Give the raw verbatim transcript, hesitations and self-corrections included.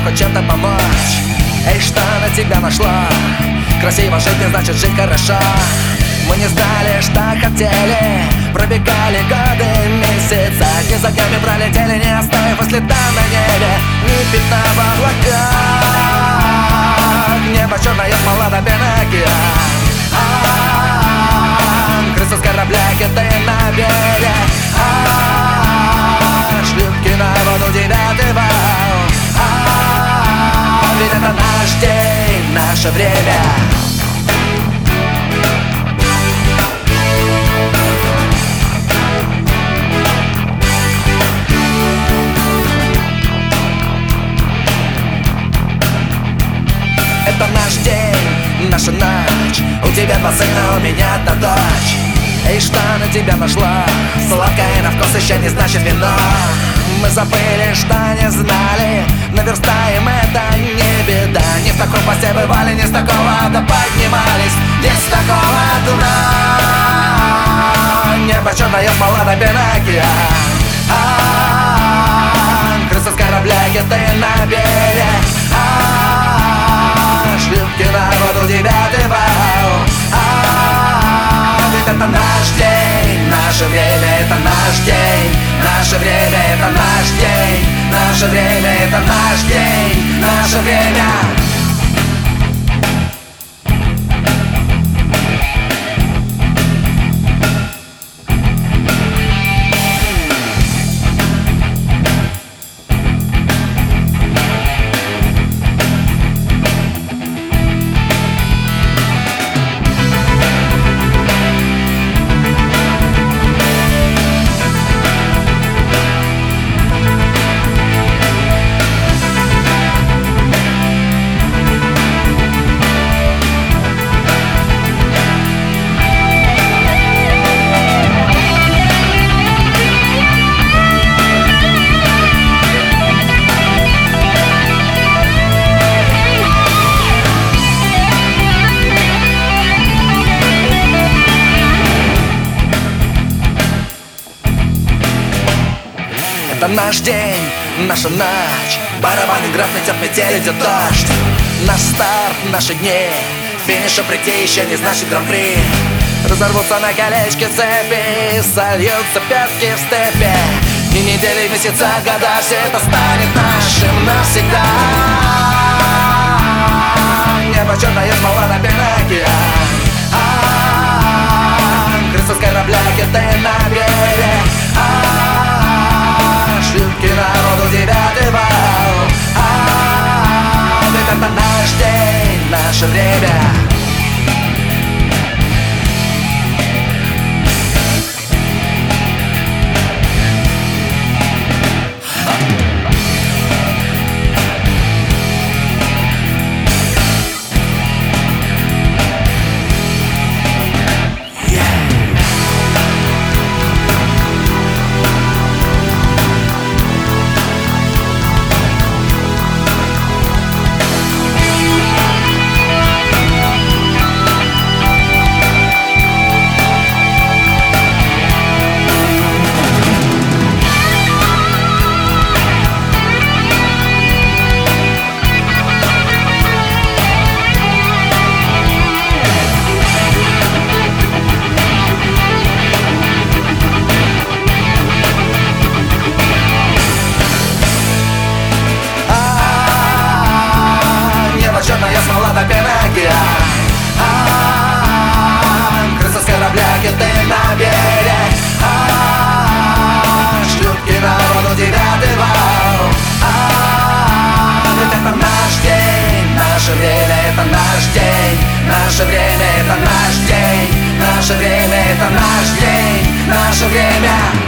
хоть чем-то помочь. Эй, что на тебя нашла? Красиво жить не значит жить хорошо. Мы не знали, что хотели. Пробегали годы, месяца. Дни за нами пролетели, не оставив и следа на небе. Ни пятна в облаках. Небо черное, смола до пены океан. Крысы с корабля, киты на берег. Шлюпки на воду, девятый вал. Ведь это наш день, наше время. Это наш день, наша ночь. У тебя два сына, у меня одна дочь. Эй, что на тебя нашла? Сладкое на вкус еще не значит вино. Мы забыли, что не знали. Наверстаем, это не беда. Не в таком посте бывали, не с такого да поднимались. Не с такого дна. Небо черное, смола до пены океан. Крысы с корабля, киты на берег. Шлюпки на воду, девятый вал. Ведь это наш день, наше время, это наш день. Наше время, это наш день. Наше время, это наш день. Наше время. Это наш день, наша ночь. Барабанит грохнет, от метели идет дождь. Наш старт, наши дни. Финиша прийти еще не значит гран-при. Разорвутся на колечке цепи, сольются пятки в степи. И недели, месяца, года, все это станет нашим навсегда. Небо черное, смола на пене океан. Крысы с корабля, киты на берег. Шлюпки на воду, девятый вал. Ведь это наш день, наше время. Черная смола до пены океан. Крысы с корабля, киты на берег. Шлюпки на воду, девятый вал. Ведь это наш день, наше время, это наш день. Наше время, это наш день. Наше время, это наш день. Наше время.